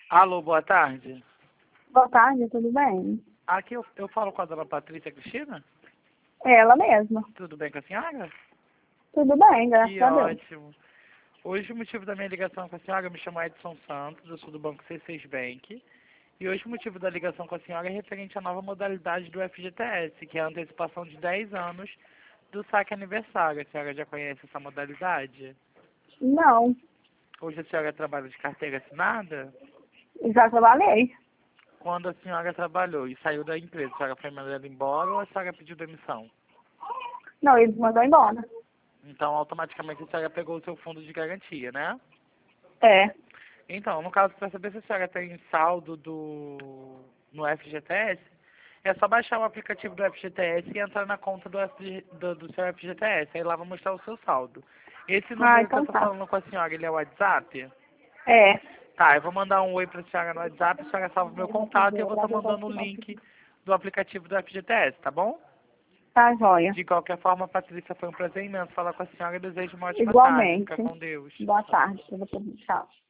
Alô, boa tarde. Boa tarde, tudo bem? Aqui eu falo com a dona Patrícia Cristina. É ela mesma. Tudo bem com a senhora? Tudo bem, graças Que a Deus. ótimo. Hoje o motivo da minha ligação com a senhora, eu me chamo Edson Santos, eu sou do Banco C6 Bank. E hoje o motivo da ligação com a senhora é referente à nova modalidade do FGTS, que é a antecipação de 10 anos do saque aniversário. A senhora já conhece essa modalidade? Não, Hoje a senhora trabalha de carteira assinada? já trabalhei. Quando a senhora trabalhou e saiu da empresa, a senhora foi mandada embora ou a senhora pediu demissão? Não, ele me mandou embora. Então, automaticamente a senhora pegou o seu fundo de garantia, né? É, Então, no caso, para saber se a senhora tem saldo no FGTS, é só baixar o aplicativo do FGTS e entrar na conta do seu FGTS. Aí lá vai mostrar o seu saldo. Esse número que eu então tô tá. falando com a senhora, ele é o WhatsApp? É. Tá, eu vou mandar um oi pra senhora no WhatsApp, a senhora salva o meu contato e eu vou estar mandando o link do aplicativo do FGTS, tá bom? Tá joia. De qualquer forma, Patrícia, foi um prazer imenso falar com a senhora e desejo uma ótima tarde. Igualmente. Fica com Deus. Boa tarde. Tchau.